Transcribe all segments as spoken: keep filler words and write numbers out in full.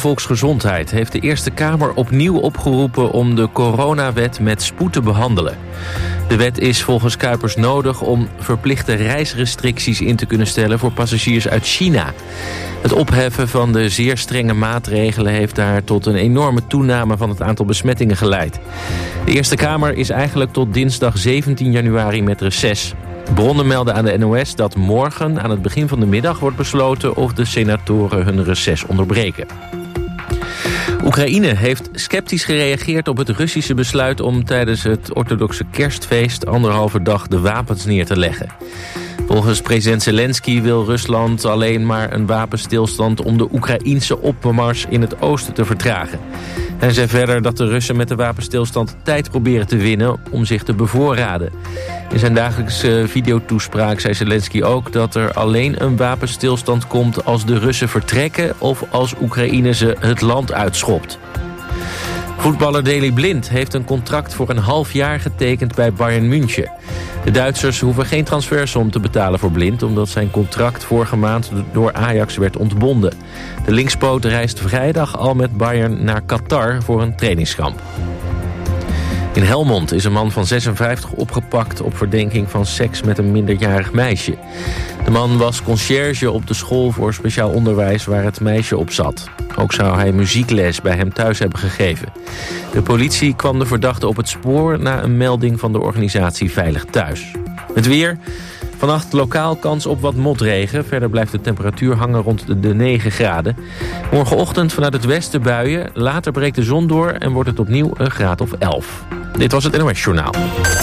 Volksgezondheid heeft de Eerste Kamer opnieuw opgeroepen om de coronawet met spoed te behandelen. De wet is volgens Kuipers nodig om verplichte reisrestricties in te kunnen stellen voor passagiers uit China. Het opheffen van de zeer strenge maatregelen heeft daar tot een enorme toename van het aantal besmettingen geleid. De Eerste Kamer is eigenlijk tot dinsdag zeventien januari met reces. Bronnen melden aan de N O S dat morgen aan het begin van de middag wordt besloten of de senatoren hun reces onderbreken. Oekraïne heeft sceptisch gereageerd op het Russische besluit om tijdens het orthodoxe kerstfeest anderhalve dag de wapens neer te leggen. Volgens president Zelensky wil Rusland alleen maar een wapenstilstand om de Oekraïense opmars in het oosten te vertragen. Hij zei verder dat de Russen met de wapenstilstand tijd proberen te winnen om zich te bevoorraden. In zijn dagelijkse videotoespraak zei Zelensky ook dat er alleen een wapenstilstand komt als de Russen vertrekken of als Oekraïne ze het land uitschopt. Voetballer Daley Blind heeft een contract voor een half jaar getekend bij Bayern München. De Duitsers hoeven geen transfersom te betalen voor Blind, omdat zijn contract vorige maand door Ajax werd ontbonden. De linkspoot reist vrijdag al met Bayern naar Qatar voor een trainingskamp. In Helmond is een man van zesenvijftig opgepakt op verdenking van seks met een minderjarig meisje. De man was conciërge op de school voor speciaal onderwijs waar het meisje op zat. Ook zou hij muziekles bij hem thuis hebben gegeven. De politie kwam de verdachte op het spoor na een melding van de organisatie Veilig Thuis. Het weer. Vannacht lokaal kans op wat motregen. Verder blijft de temperatuur hangen rond de, de negen graden. Morgenochtend vanuit het westen buien. Later breekt de zon door en wordt het opnieuw een graad of elf. Dit was het N O S Journaal.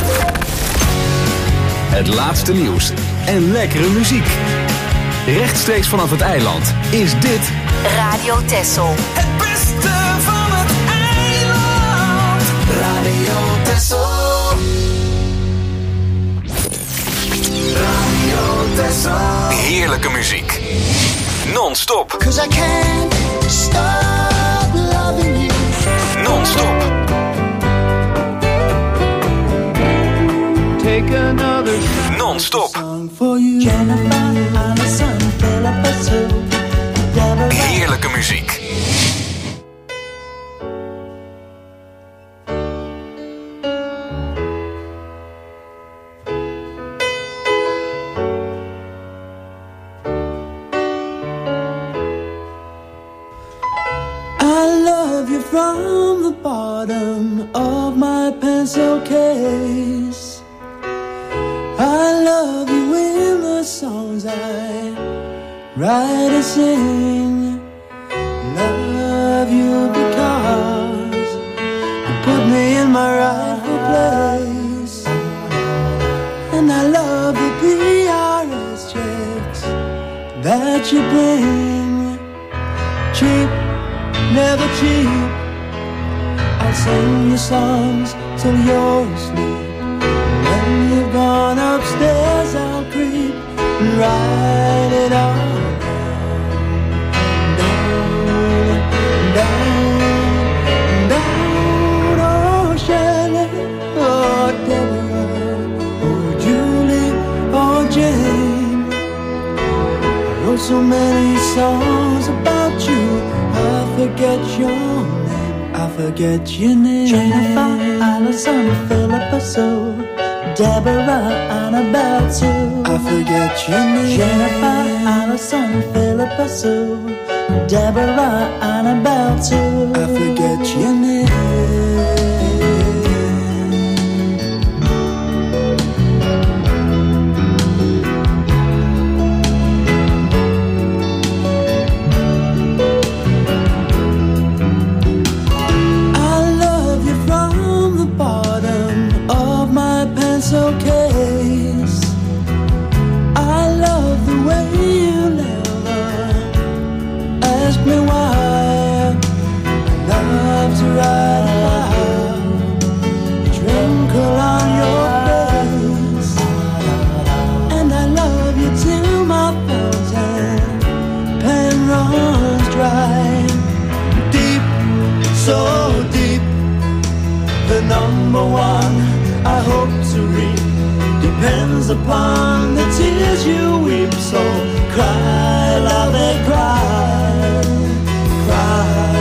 Het laatste nieuws en lekkere muziek. Rechtstreeks vanaf het eiland is dit Radio Texel. Het beste van het eiland. Radio Texel. Radio Texel. heerlijke muziek. Non-stop. 'Cause I can't stop loving you. Non-stop. Take another Non-stop. song for you. Jennifer Aniston, Philippa Sue, Deborah. Heerlijke muziek. I love you from the bottom of my pencil case. I love you in the songs I write and sing. Love you because you put me in my rightful place. And I love the P R S checks that you bring. Cheap, never cheap. I'll sing you songs till you're asleep. When you've gone upstairs, I'll creep and write it all down, down, down. Oh, Shelley, oh, Deborah, oh, Julie, oh, Jane. I wrote so many songs about you, I forget your name, I forget your name. Jennifer Aniston, Philippa Sue, Deborah Annabelle Sue. I forget your name. Jennifer Aniston, Philippa Sue, Deborah Annabelle Sue. I forget your name. Case. I love the way you never ask me why. I love to write about the twinkle on your face, and I love you till my fountain pen runs dry. Deep, so deep, the number one I hope to reap depends upon the tears you weep. So cry, love, and cry, cry.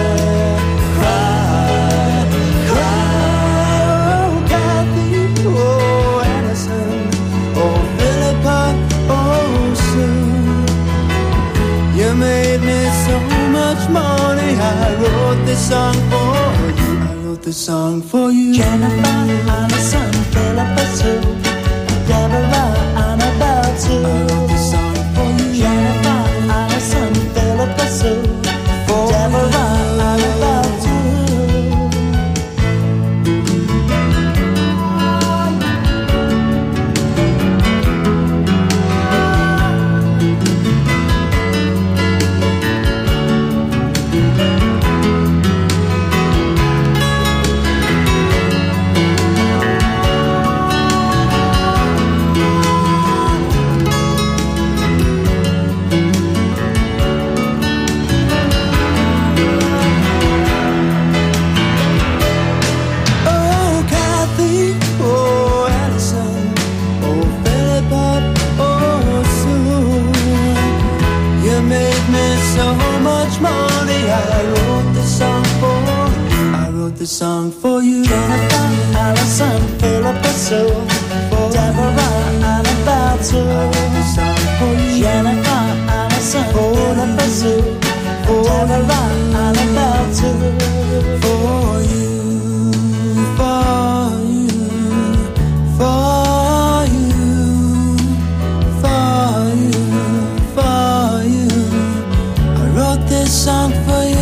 wrote this song for you. I wrote this song for you. Jennifer Aniston, Philippa Sue, Deborah Annabelle too. I wrote this song for you. Jennifer Aniston, Philippa Sue, Deborah Annabelle too. Song for you. Jennifer Aniston, Philippa Sue, Deborah Annabelle too. Song for you. Jennifer Aniston, Philippa Sue, Deborah Annabelle too. For you, for you, for you, for you, for you. I wrote this song for you.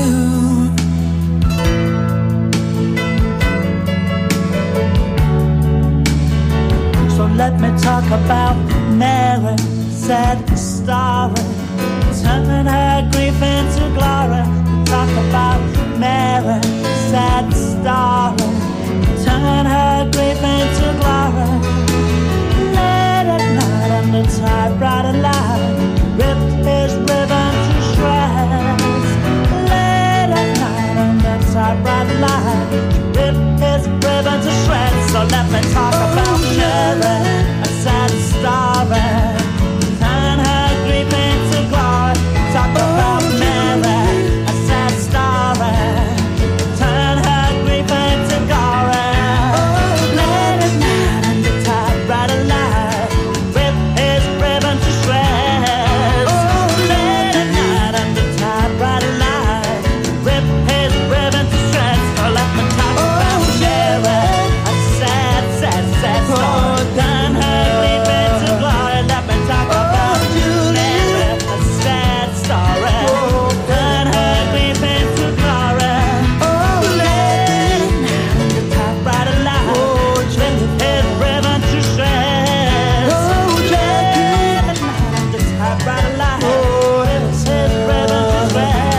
Let me talk about Mary, sad story, turning her grief into glory. Talk about Mary, sad story, turning her grief into glory. Late at night on the typewriter line, ripped his ribbon to shreds. Late at night on the typewriter line, ripped his ribbon to shreds. So let me talk about Mary, a sad story, turn her grief into glory. Talk about Mary, a sad story, turn her grief into glory. Late at night on the typewriter line, rip his ribbon to shreds. Late at night on the typewriter line, rip his ribbon to shreds. So let me talk about Mary, a sad, sad, sad story. Turn her grief into glory. Let me talk about Mary, a sad story. Turn her grief into glory. Late at night on the typewriter line, rip his ribbon to shreds. Late at night on the typewriter line, rip his ribbon to shreds.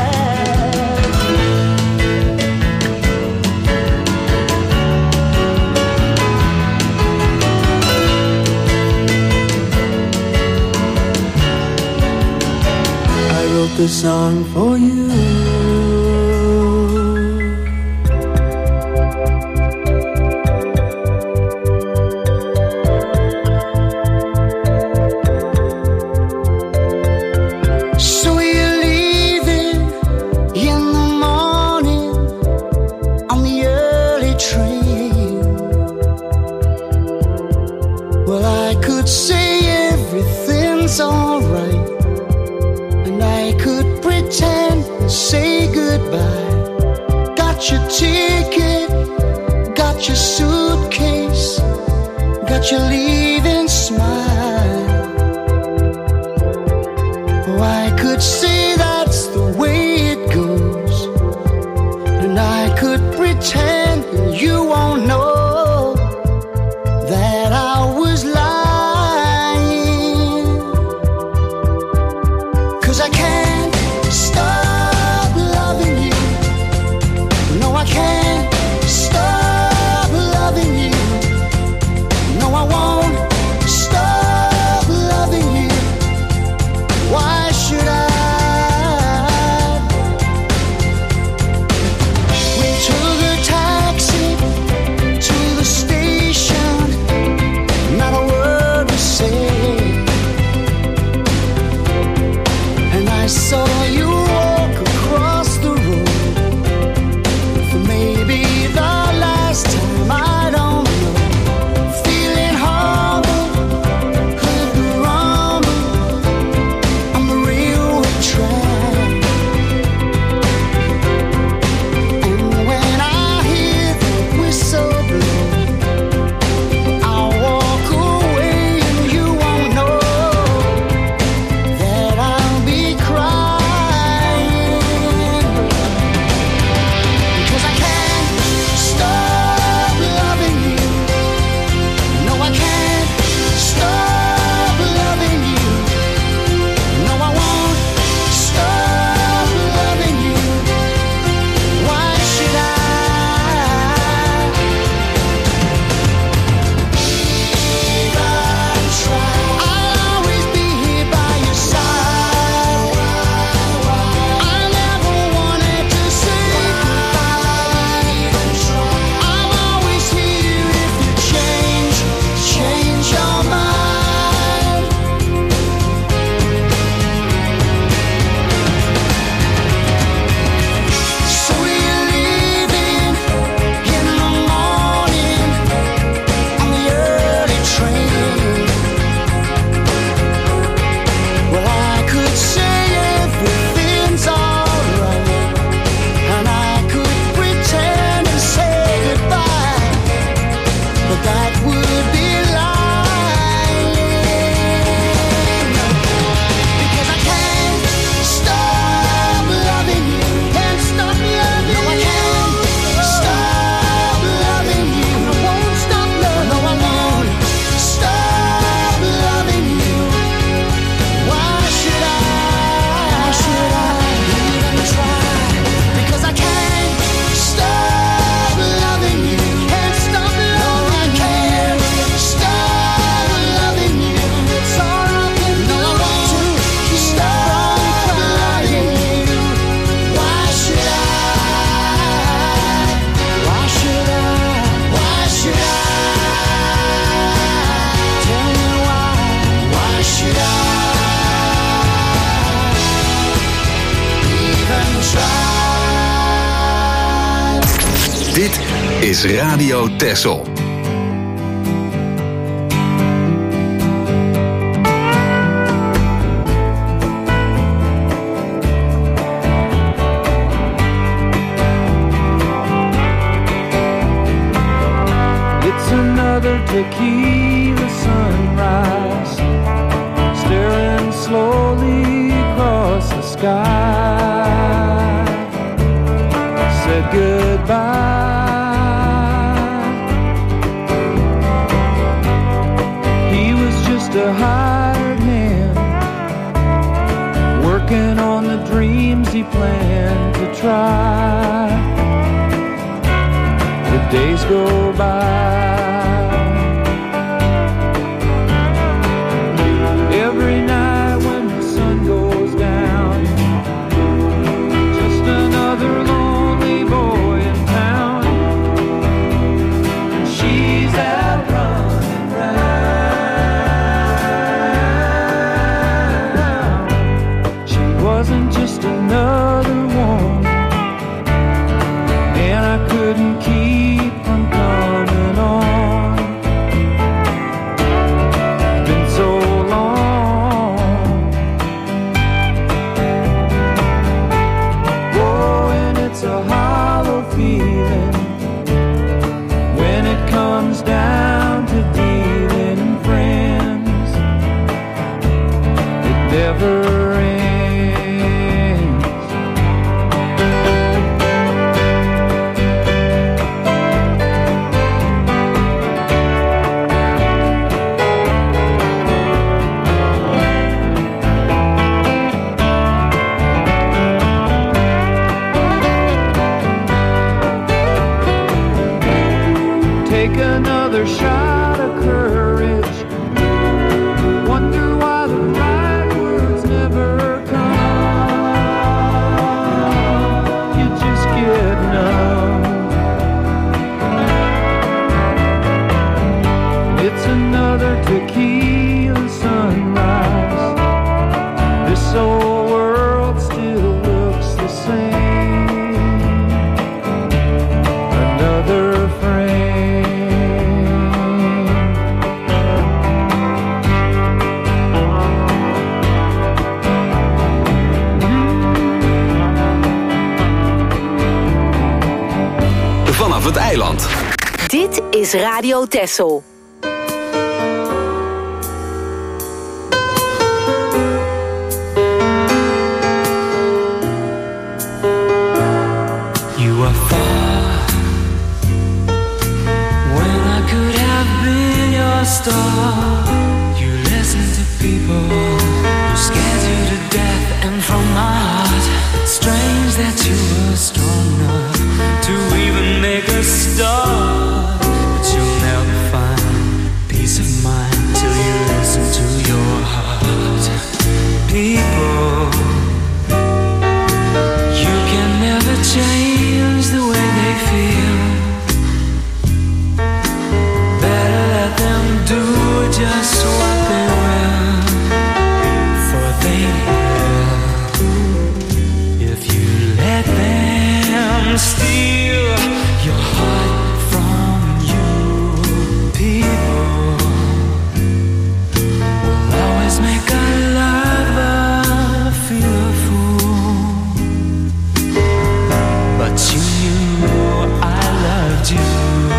I wrote this song for you. So you're leaving in the morning on the early train. Well, I could say everything's alright, and I could pretend and say goodbye. Got your ticket, got your suitcase, got your leaving smile. Oh, I could say that's the way it goes, and I could pretend and you won't know that I was lying. 'Cause I can't stop loving you. Dit is Radio Texel. It's another tequila sunrise, staring slowly across the sky. Said goodbye. He was just a hired hand, working on the dreams he planned to try. The days go by. Every night when the sun goes down, just another lonely boy in town. She's out running round. She wasn't just another one, and I couldn't keep from coming on. Been so long. Oh, and it's a hollow feeling when it comes down to dealing in friends. It never ends. Take another shot of courage. Wonder why the right words never come. You just get numb. It's another tequila sunrise. This old world still looks the same. Another frame. Vanaf het eiland. Dit is Radio Texel. You are far when I could have been your star. You listen to people who scared you to death, and from my heart, it's strange that you were strong enough to even make a start. But you'll never find peace of mind till you listen to your heart. People, you can never change the way they feel. Better let them do just what they will, for they will. If you let them steal your heart from you, people will always make a lover feel a fool. But you knew I loved you.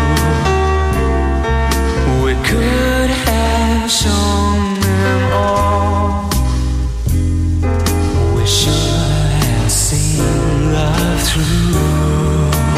We could have shown them all. We should have seen love through.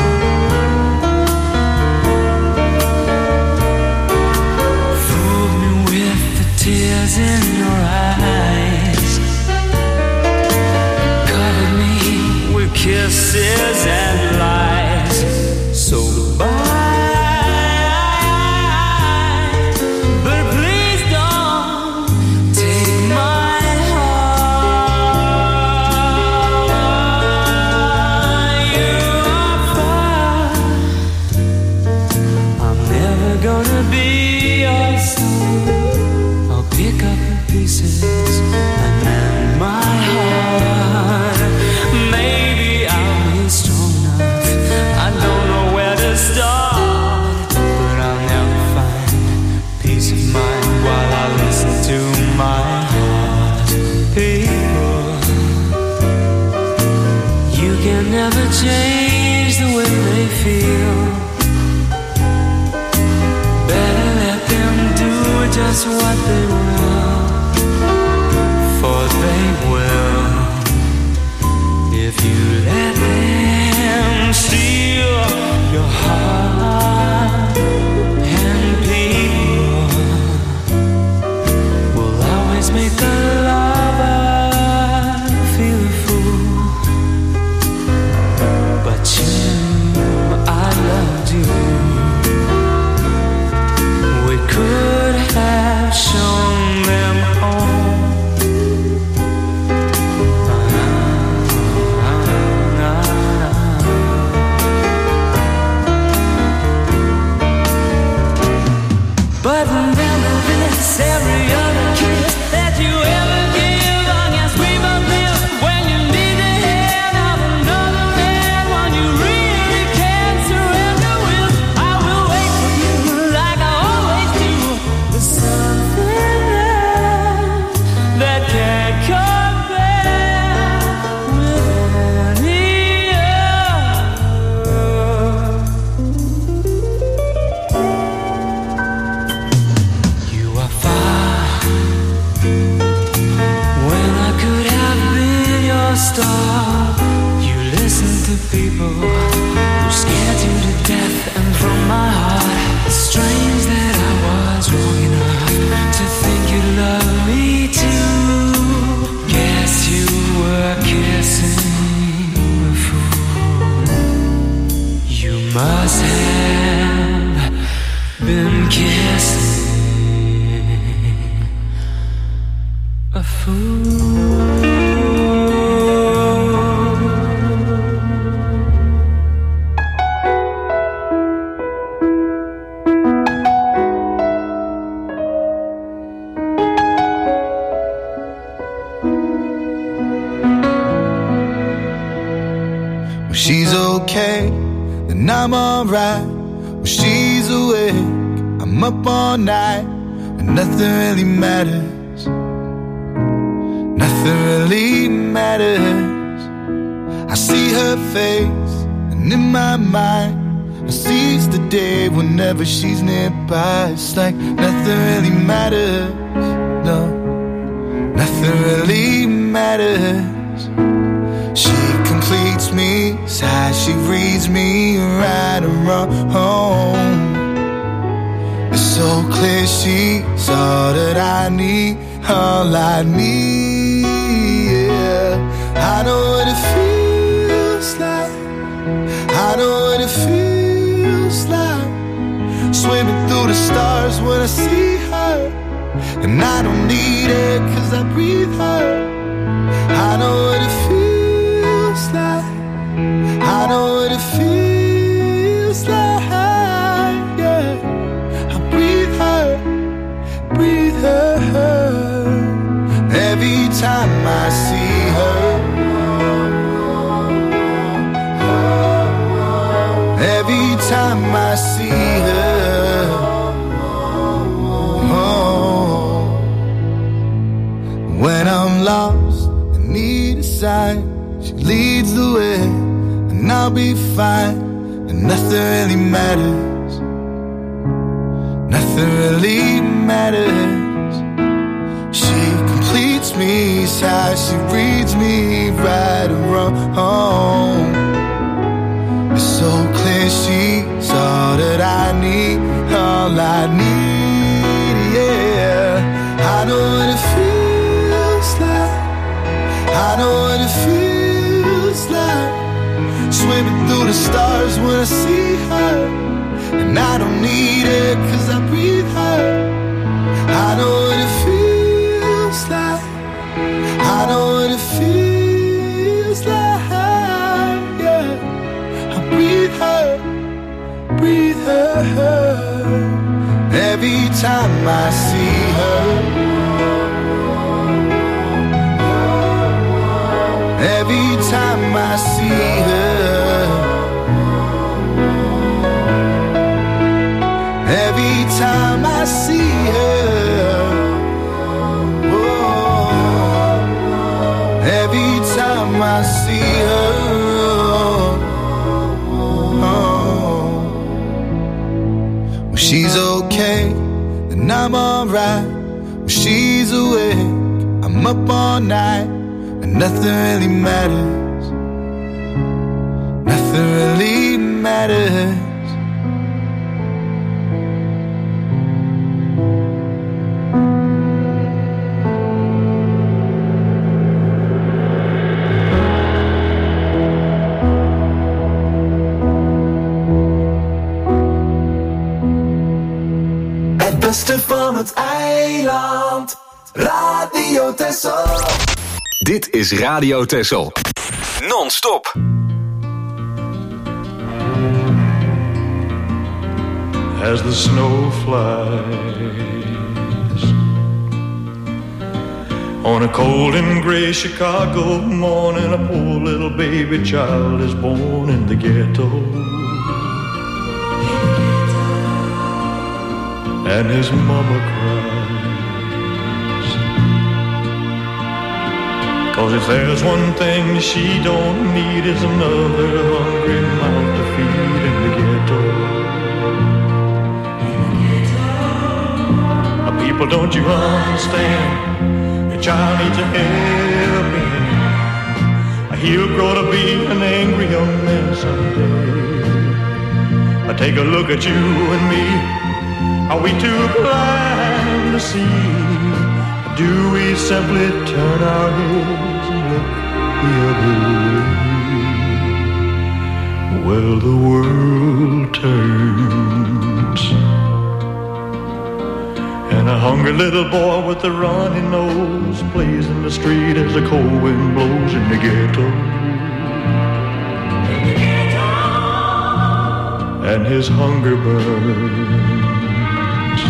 people who scared you to death, and from my heart, it's strange that I was wrong enough to think you love me too. Guess you were kissing a fool. You must have been kissing a fool. She's okay, then I'm alright. When she's awake, I'm up all night, and nothing really matters. Nothing really matters. I see her face, and in my mind, I seize the day whenever she's nearby. It's like nothing really matters. No, nothing really matters. She completes me, sighs, she reads me right and wrong. It's so clear she's all that I need, all I need, yeah. I know what it feels like, I know what it feels like, swimming through the stars when I see her, and I don't need it cause I breathe her. I know what it feels like, I know what it feels like, yeah. I breathe her, breathe her, every time I see her, every time I see her, oh. When I'm lost and need a sign, she leads the way, and I'll be fine, and nothing really matters. Nothing really matters. She completes me, sighs, she reads me right and wrong. It's so clear she's all that I need, all I need, yeah. I know what it feels like, I know what it feels like, swimming through the stars when I see her, and I don't need it cause I breathe her. I know what it feels like, I know what it feels like, yeah. I breathe her, breathe her, every time I see her, every time I see her, every time I see her, oh, every time I see her, oh. When she's okay, then I'm alright. When she's awake, I'm up all night, and nothing really matters. Nothing really matters. Het beste van het eiland, Radio Texel. Dit is Radio Texel. Non-stop. As the snow flies on a cold and gray Chicago morning, a poor little baby child is born in the ghetto, and his mama cries, 'cause if there's one thing she don't need, is another hungry mouth to feed in the ghetto. People, don't you understand? Your child needs a helping hand, a he'll grow to be an angry young man someday. I take a look at you and me. Are we too blind to see? Do we simply turn our heads and look the other way? Well, the world turns, and a hungry little boy with a runny nose plays in the street as the cold wind blows in the ghetto. In the ghetto. And his hunger burns.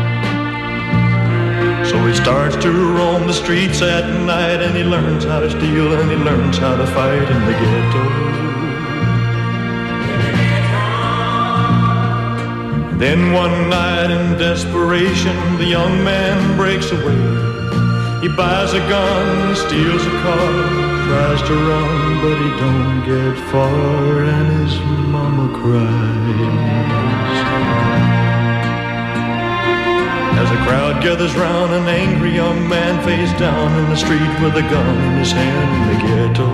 So he starts to roam the streets at night, and he learns how to steal and he learns how to fight in the ghetto. Then one night in desperation, the young man breaks away. He buys a gun, steals a car, tries to run, but he don't get far, and his mama cries. As the crowd gathers round, an angry young man face down in the street with a gun in his hand in the ghetto.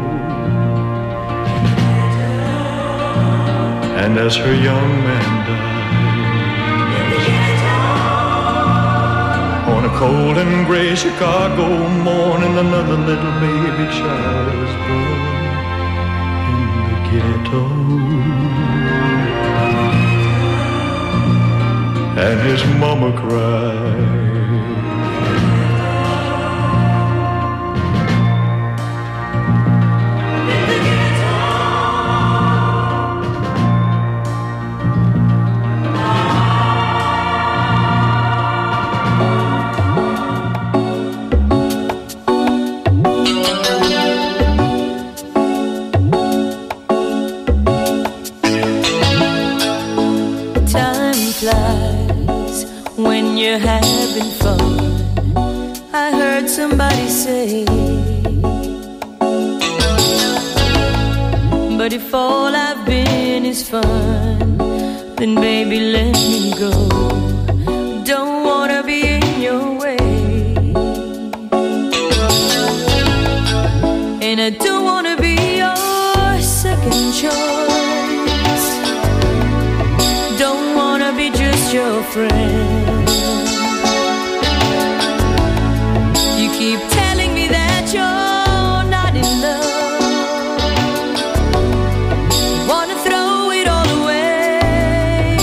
And as her young man dies, on a cold and gray Chicago morning, another little baby child is born in the ghetto. And his mama cried. Having fun, I heard somebody say. But if all I've been is fun, then baby let me go. Don't wanna be in your way, and I don't wanna be your second choice. Don't wanna be just your friend. Keep telling me that you're not in love. Wanna throw it all away,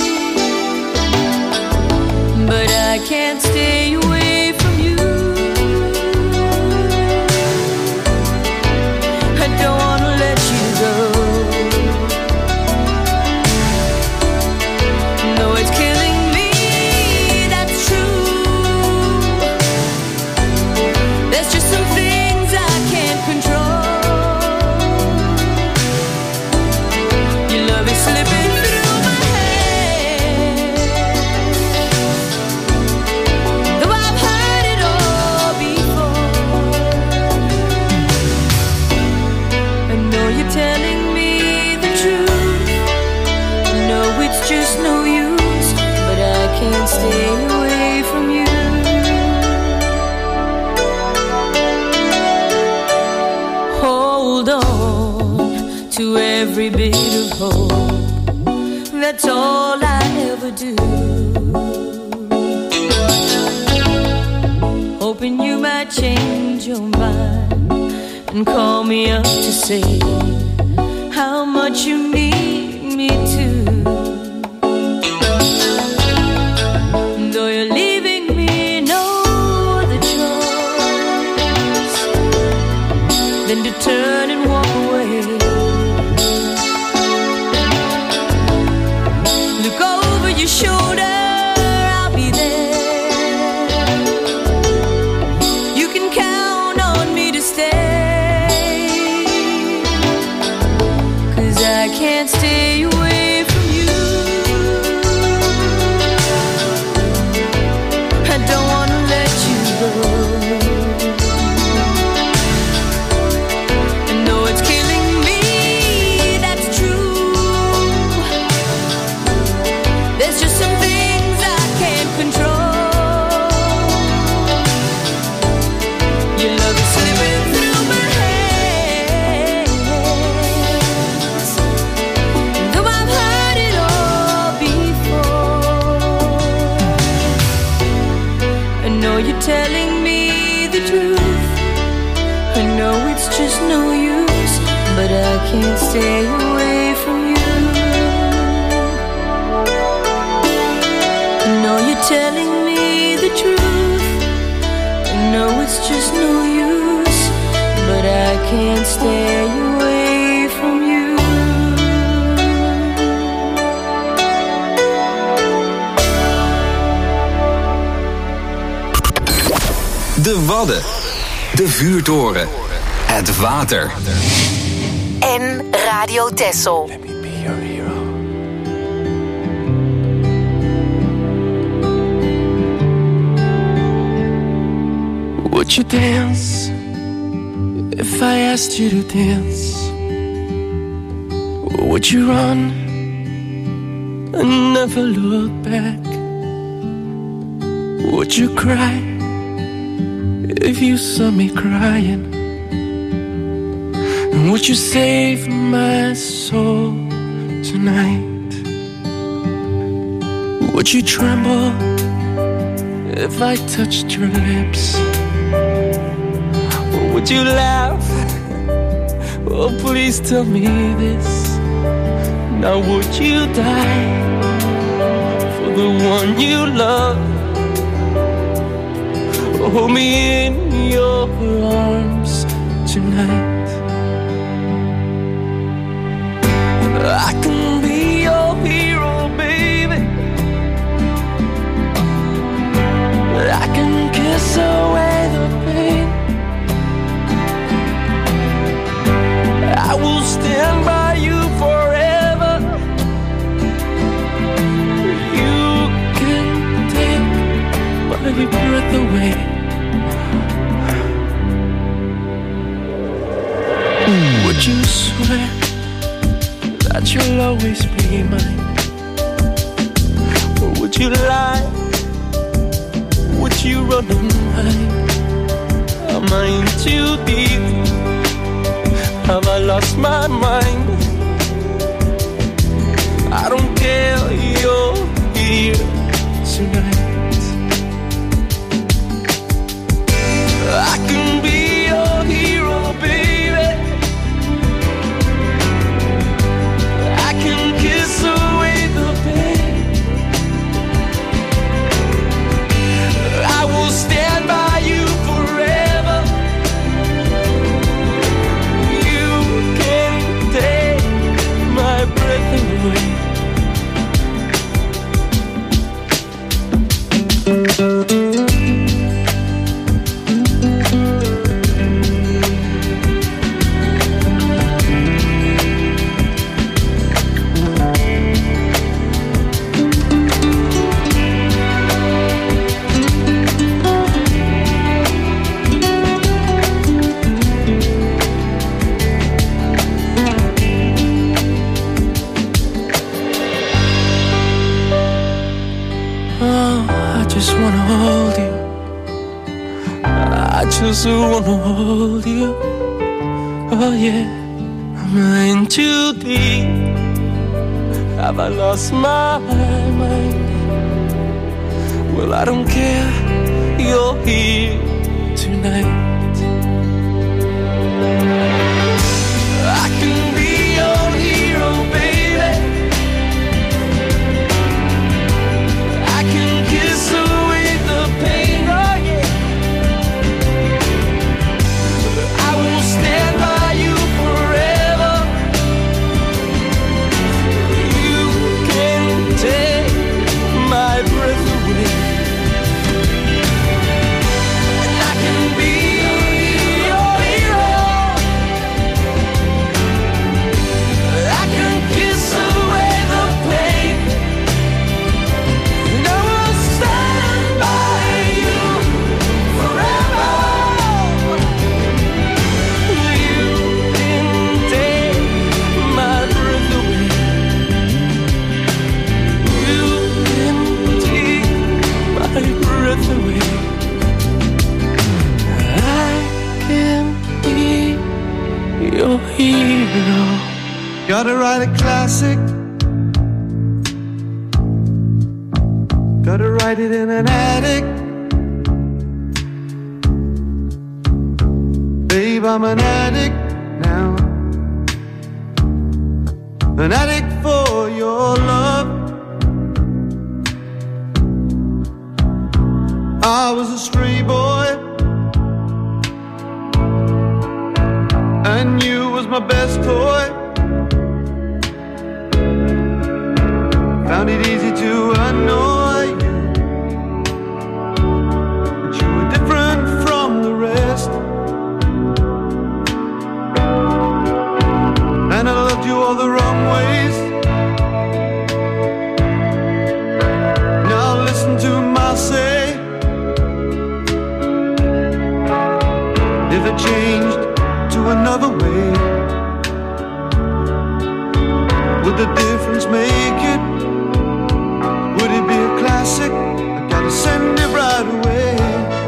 but I can't stay away from you. I don't wanna let you go. No, it's killing me, that's true. There's just some things I can't control. Your love is slipping through my hands, though I've heard it all before. I know you're telling me the truth. No, it's just no use, but I can't stay away from you. Hold on to every bit of hope. That's all I ever do. Hoping you might change your mind and call me up to say how much you need me to. Though you're leaving me no other choice than to turn and walk away. Look over your shoulder, I'll be there. You can count on me to stay, 'cause I can't stay away from you. I don't wanna let you go. Your love is slipping through my hands. stay away from you. I know you're telling me the truth. I know it's just no use, but I can't stay away from you. De Wadden. De vuurtoren. Het water. En Radio Texel. Let me be your hero. Would you dance if I asked you to dance? Or would you run and never look back? Would you cry if you saw me crying? And would you save my soul tonight? Would you tremble if I touched your lips? Or would you laugh? Oh, please tell me this. Now would you die for the one you love? Hold me in your arms tonight. I can be your hero, baby. I can kiss away the pain. I will stand by you forever. You can take my breath away. Would you swear that you'll always be mine? Or would you lie? Would you run and hide? Am I in too deep? Have I lost my mind? I don't care, you're here tonight. I can be your hero, baby. I can kiss away the pain. I will stand by you forever. You can take my breath away. I wanna hold you. Oh yeah, I'm in too deep. Have I lost my mind? Well, I don't care, you're here tonight. I can be your hero, baby. I can kiss away the pain, oh yeah. Stand by you forever. You can take my breath away. And I can be your hero. I can kiss away the pain. And I will stand by you forever. Away. I can be your hero. Gotta write a classic. Gotta write it in an attic. Babe, I'm an addict now. an addict for your love. I was a stray boy, and you was my best toy. Found it easy to annoy you, but you were different from the rest. And I loved you all the wrong ways. Now listen to my say. If I changed to another way, would the difference make it? Would it be a classic? I gotta send it right away.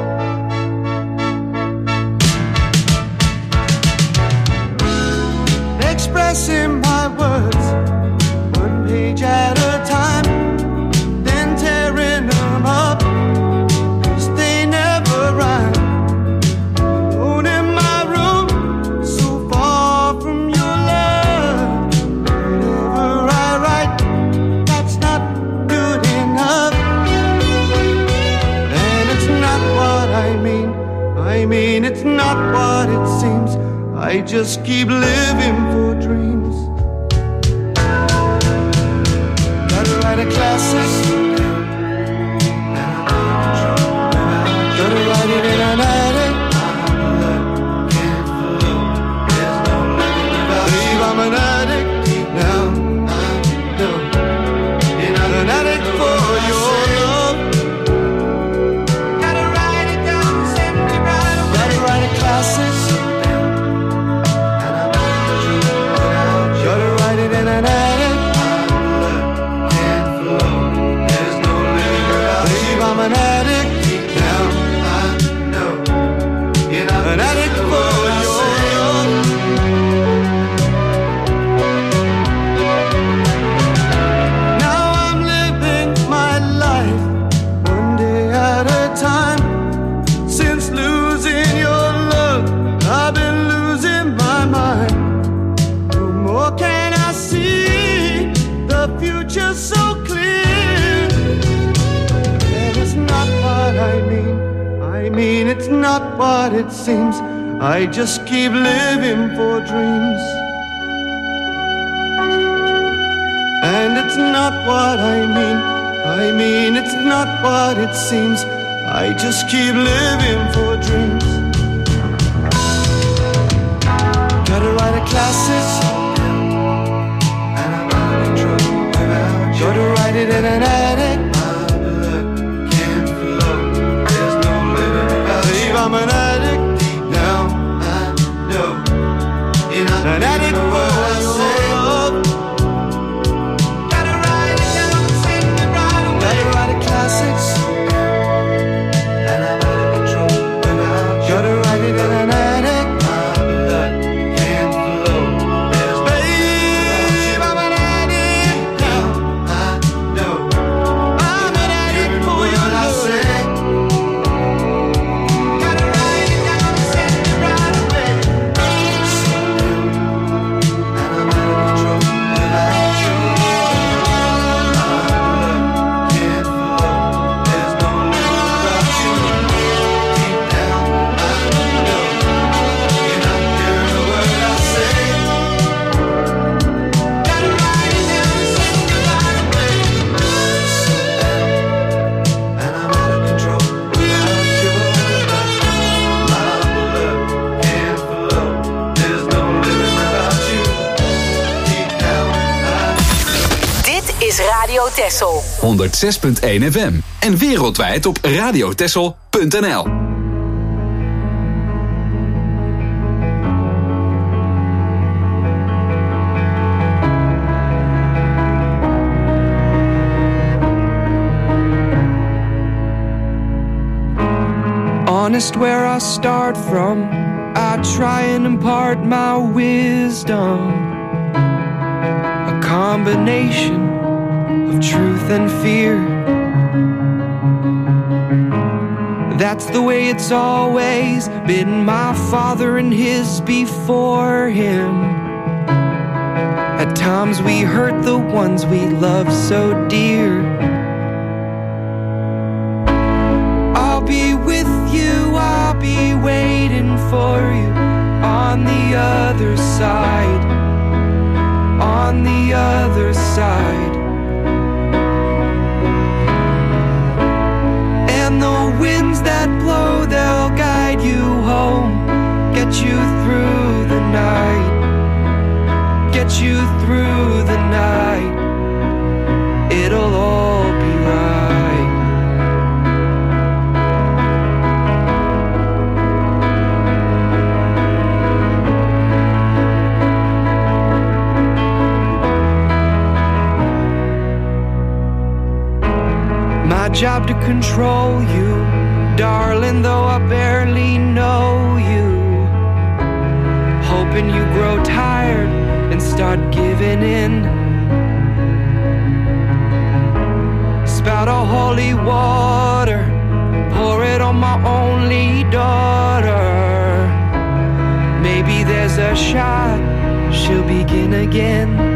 Expressing my words one page at a time, then tearing them up, 'cause they never rhyme. Alone in my room, so far from your love. Whatever I write, that's not good enough. And it's not what I mean, I mean it's not what it seems. I just keep living for dreams. Gotta write a classic, gotta write it in an attic. Believe I'm an addict now, an addict for your love. Gotta write it down, send it right away. Gotta write a classic, in an attic. Can't flow. There's no living without you. Believe I'm an addict now. I know you're not an addict for your love. Now I'm living my life one day at a time. Since losing your love, I've been losing my mind. No more can I see the future so clear. That is not what I mean, I mean it's not what it seems. I just keep living for dreams. And it's not what I mean, I mean it's not what it seems. I just keep living for dreams. Gotta write a classic, gotta write it in an attic. My blood can't flow. There's no living without you. Believe I'm an addict now. I know you're not an addict for your love. Gotta write it down, send it right away. Gotta write a classic, and I'm out of control without you. Gotta write it in an attic. My blood can't flow. There's babe, I'm an addict now. Radio Texel. honderdzes punt één F M. En wereldwijd op radiotexel punt n l. Honest where I start from, I try and impart my wisdom. A combination of truth and fear. That's the way it's always been, my father and his before him. At times we hurt the ones we love so dear. I'll be with you, I'll be waiting for you on the other side, on the other side. And the winds that blow, they'll guide you home, get you through the night, get you through the night. It'll all be right. My job to control you, darling, though I barely know you. Hoping you grow tired and start giving in. Spout a holy water, pour it on my only daughter. Maybe there's a shot, she'll begin again.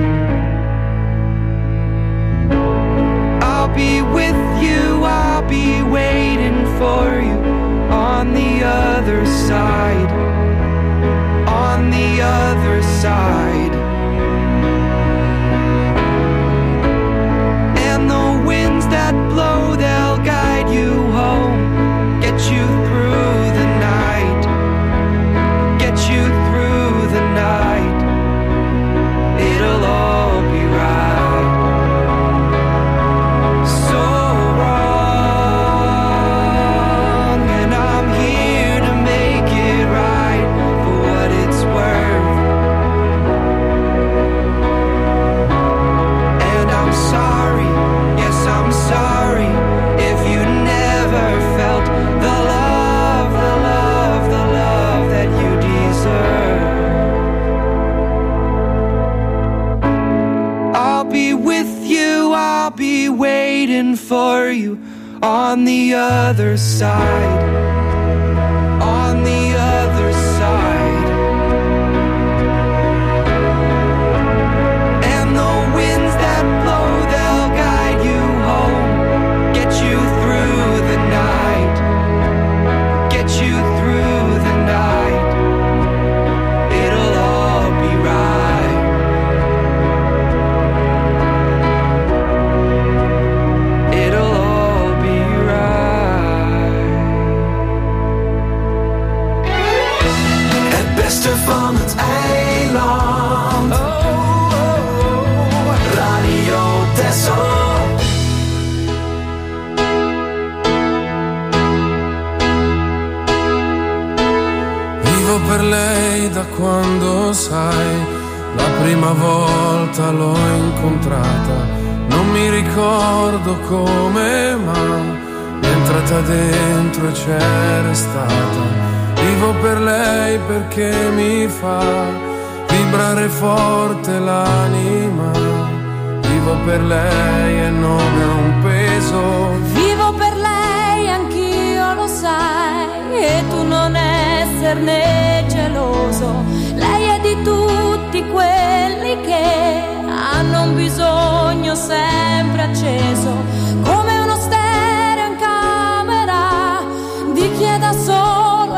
I'll be with you, I'll be waiting for you on the other side, on the other side. And the winds that blow, they'll guide you home, get you through the night, get you through the night. It'll all be right. Waiting for you on the other side, on the other side. And the winds that blow, they'll guide you home, get you through the night, get you through the night. It'll all be right. Van het eiland. Oh, oh, oh. Radio Texel. Vivo per lei da quando, sai, la prima volta l'ho incontrata. Non mi ricordo come, ma è entrata dentro e c'è restata. Vivo per lei perché mi fa vibrare forte l'anima. Vivo per lei e non è un peso. Vivo per lei, anch'io lo sai, e tu non esserne geloso. Lei è di tutti quelli che hanno un bisogno sempre acceso, come uno stereo in camera di chi è da solo.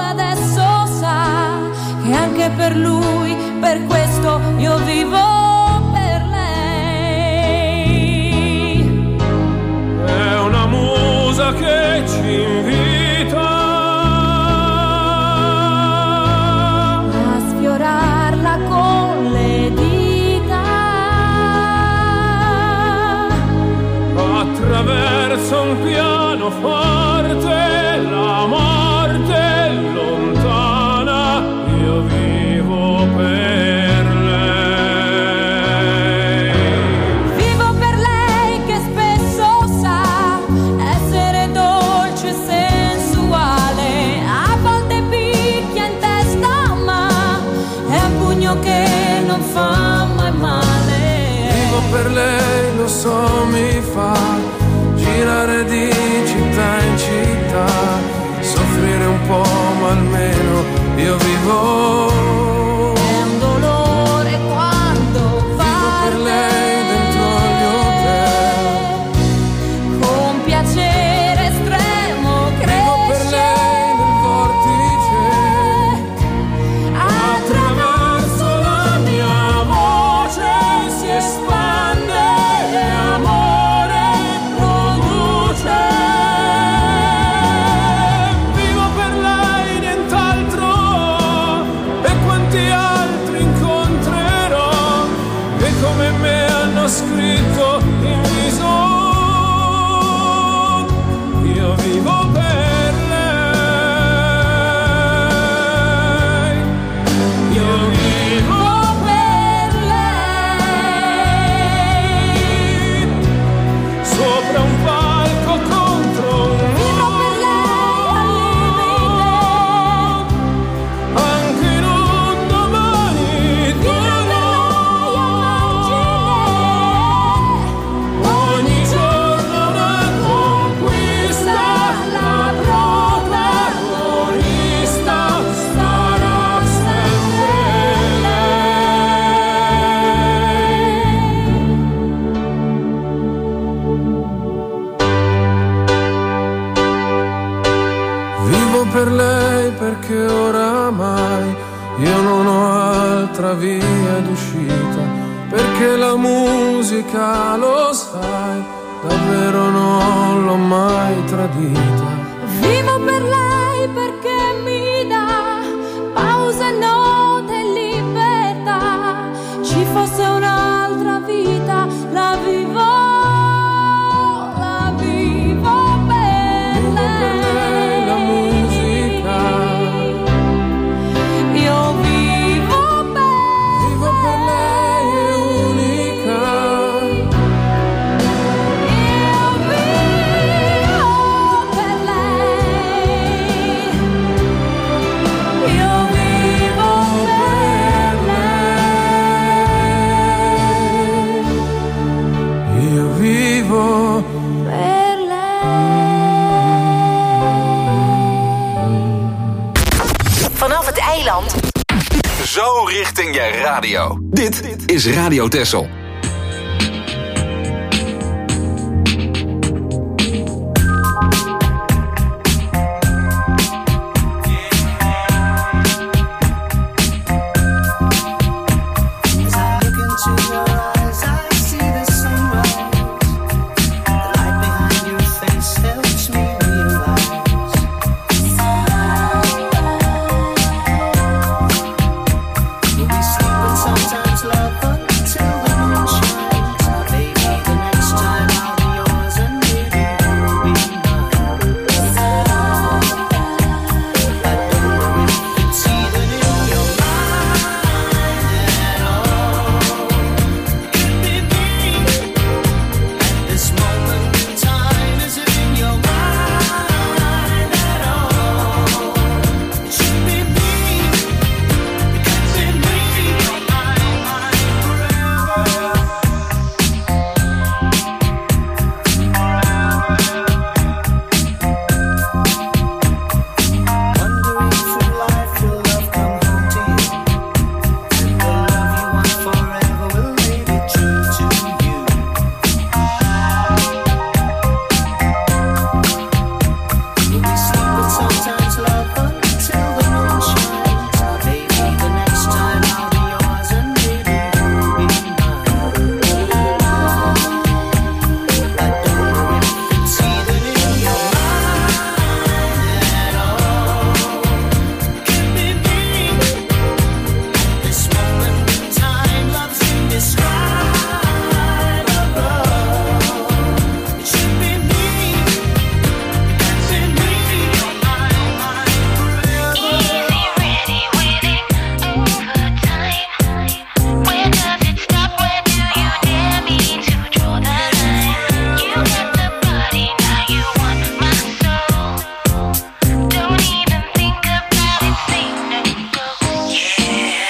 E anche per lui, per questo io vivo per lei. È una musa che ci invita a sfiorarla con le dita, attraverso un pianoforte la morte lontana. Io vivo per lei. Vivo per lei che spesso sa essere dolce e sensuale. A volte picchia in testa, ma è un pugno che non fa mai male. Vivo per lei, lo so, mi fa girare di città in città, soffrire un po' ma almeno io vivo. È un dolore quando va perché oramai io non ho altra via d'uscita, perché la musica, lo sai, davvero non l'ho mai tradita. Vivo per lei perché mi dà pausa, note e libertà. Ci fosse un'altra vita, la vivo, la vivo per Vivo lei. per lei la musica. Io vivo per Vivo per lei, è unica. Io vivo per lei. Io vivo per lei. Io vivo per lei. Vanaf het eiland. Zo richting je radio. Dit is Radio Texel. As I look into your eyes, I see the sunrise. The light behind your face helps me realize. Will we sleep and sometimes love until the moon shines? Maybe the next time I'll be yours and maybe you'll be mine. I don't know if it's even in your mind at all. Could be me at this moment in time. Is it in your mind at all? It should be me. It could be me. You're mine, mine forever. Wondering through life, will love come home to you? And the love you want forever will they be true to you? Will we sleep and sometimes love until the moon shines? Maybe the next time I'll be yours and maybe you'll be mine. I don't know if it's even in your mind at all. Could be me at this moment in time. Love's indescribable. It should be me. It could be me. You're mine, mine forever. Easy, ready, waiting, overtime. Where does it stop? Where do you dare me to draw the line? You got the body, now you want my soul. Don't even think about it, say no, go, yeah.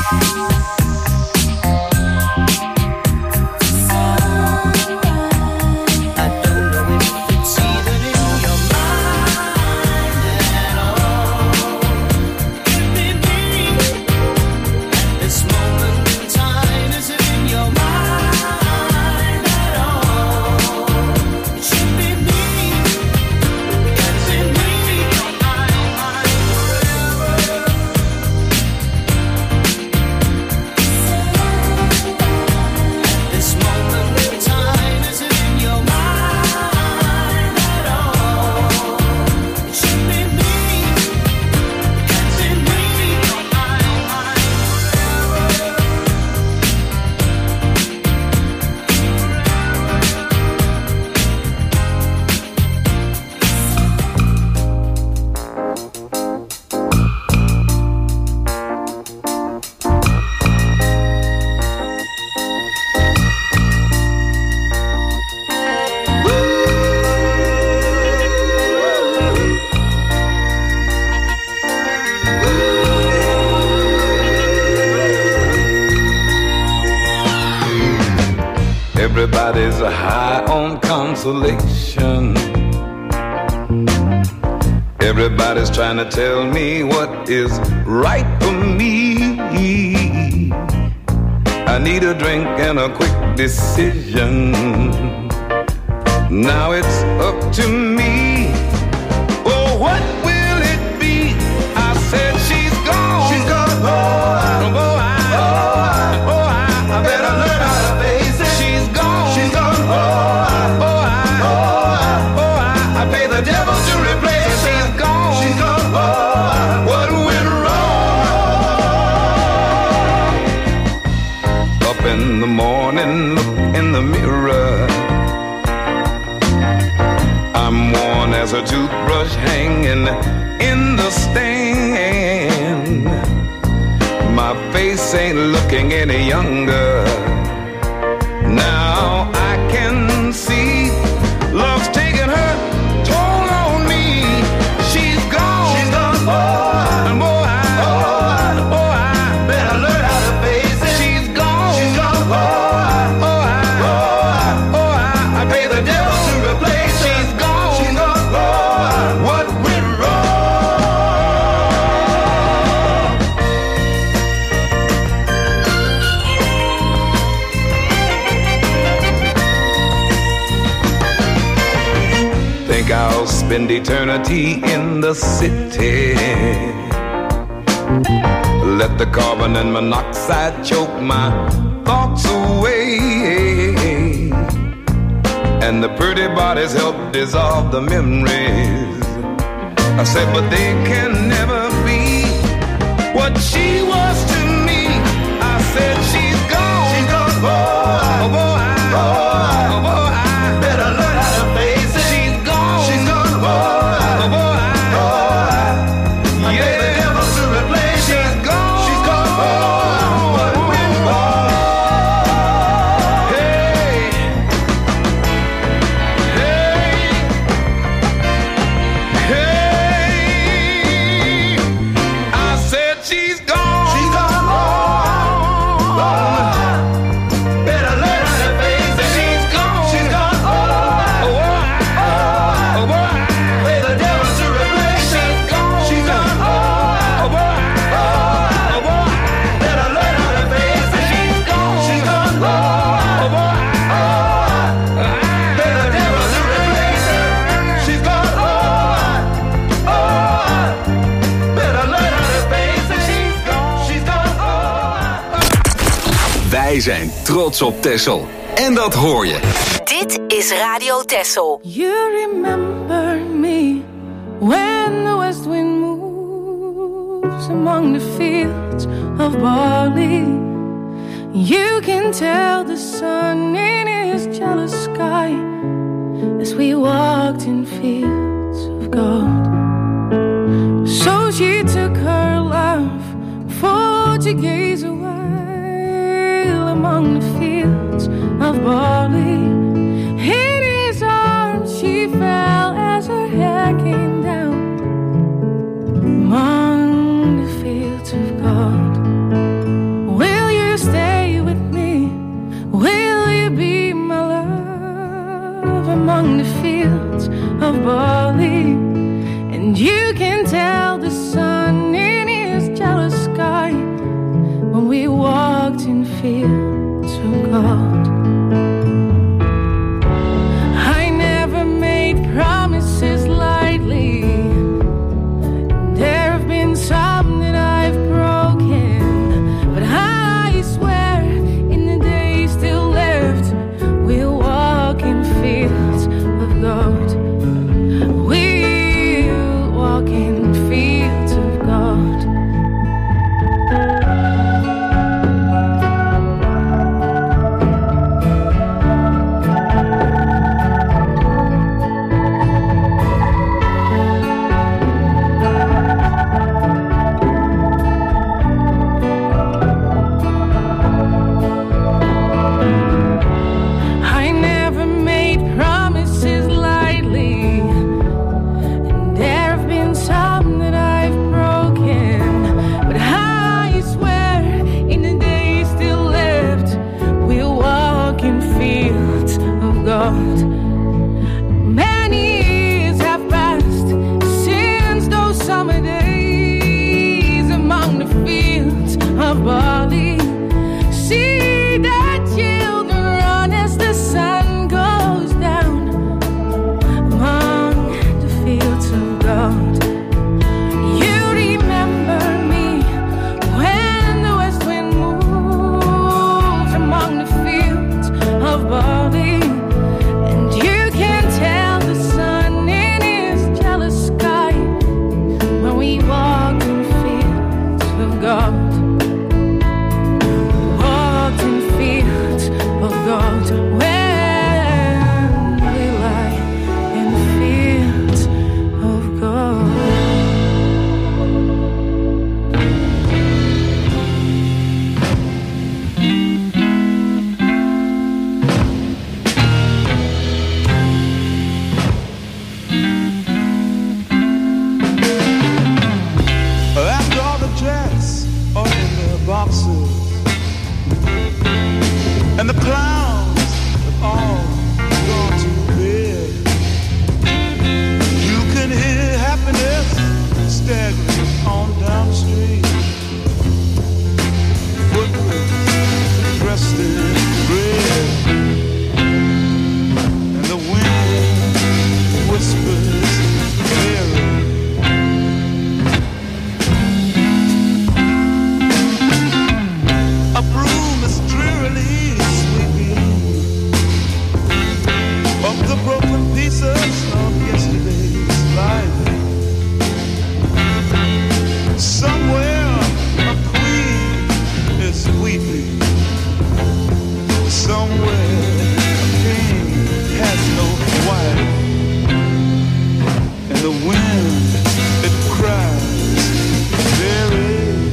I don't know if it's even in your mind at all. Could be me at this moment in time. Is it in your mind at all? It should be me. It could be me. You're mine, mine forever. At this moment in time, is it in your mind at all? It should be me. It could be me. You're mine, mine forever. Everybody's high on consolation. Everybody's trying to tell me what is right for me. I need a drink and a quick decision. Now it's up to me. Oh, what will it be? I the mirror. I'm worn as a toothbrush hanging in the stand. My face ain't looking any younger. Now I can see love's taking her toll on me. She's gone. She's gone. Oh, and boy, I, oh, oh, I better learn how to face it. She's gone. She's gone. Oh, oh, I, oh, oh, I, I pay the devil to replace her. She's gone. She's gone. Oh, what went wrong? Think I'll spend eternity in the city. Let the carbon and monoxide choke my thoughts away, and the pretty bodies help dissolve the memories. I said, but they can never be what she was to me. I said, she's gone. She's gone. Oh, boy, I, oh, boy, I better learn how to face it. She's gone. She's gone. Oh, boy, I, oh, I yeah, the devil to replace. She's gone. She's gone. Oh, what went wrong? Hey, hey, hey. I said she's gone. She's gone. Oh, better learn how to face it. She's gone. She's gone. Oh, oh, oh, boy. Pay the devil to replace. She's gone. She's gone. Oh, boy. Oh, boy. Better learn how to face it. She's gone. She's gone. Oh, boy. Pay the devil to replace her. She's gone. Oh, oh. Better learn how to face it. She's gone. She's gone. Oh. Wij zijn trots op Texel. En dat hoor je. Dit is Radio Texel. You remember me when the west wind moves among the fields of barley. You can tell the sun in his jealous sky as we walked in fields of gold. So she took her love for to gaze away among the fields of barley. In his arms she fell as her hair came down among the fields of gold. Will you stay with me? Will you be my love among the fields of barley? And you can tell the sun in his jealous sky when we walked in fields of gold. I never made promises lightly. There have been some that I've broken, but I swear in the days still left we'll walk in fields of gold. We'll walk in fields of gold. I never made promises lightly, and there have been some that I've broken, but I swear in the days still left we'll walk in fields of gold. Many years have passed since those summer days among the fields of barley. See the children run as the sun goes down among the fields of gold. You remember me when the west wind moves among the fields of barley, and pieces of yesterday's life. Somewhere a queen is weeping. Somewhere a king has no wife. And the wind, it cries very.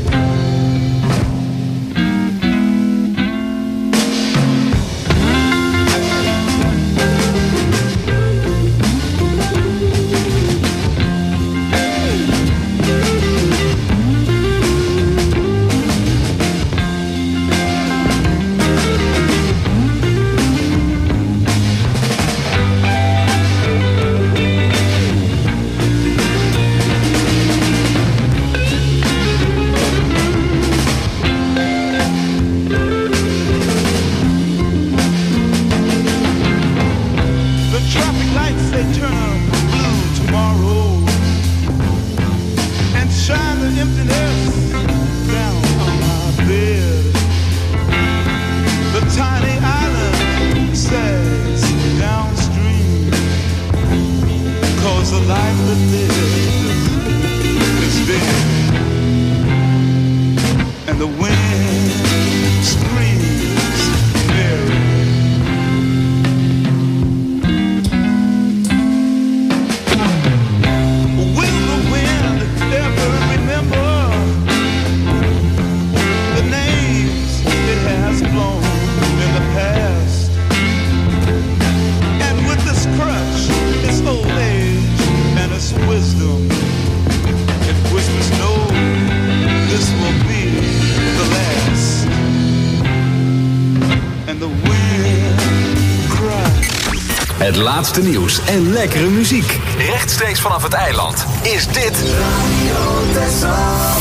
Het laatste nieuws en lekkere muziek. Rechtstreeks vanaf het eiland is dit Radio Texel.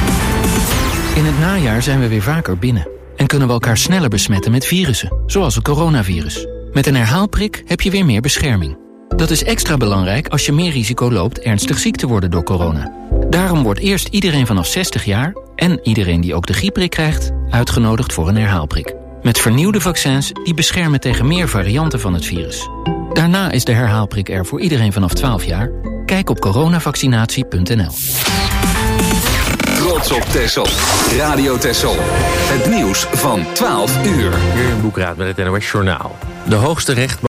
In het najaar zijn we weer vaker binnen. En kunnen we elkaar sneller besmetten met virussen. Zoals het coronavirus. Met een herhaalprik heb je weer meer bescherming. Dat is extra belangrijk als je meer risico loopt ernstig ziek te worden door corona. Daarom wordt eerst iedereen vanaf zestig jaar... en iedereen die ook de griepprik krijgt... uitgenodigd voor een herhaalprik. Met vernieuwde vaccins die beschermen tegen meer varianten van het virus. Daarna is de herhaalprik er voor iedereen vanaf twaalf jaar. Kijk op coronavaccinatie punt n l. Trots op Texel. Radio Texel. Het nieuws van twaalf uur. Hier in Boekraad met het N O S Journaal. De hoogste rechtbank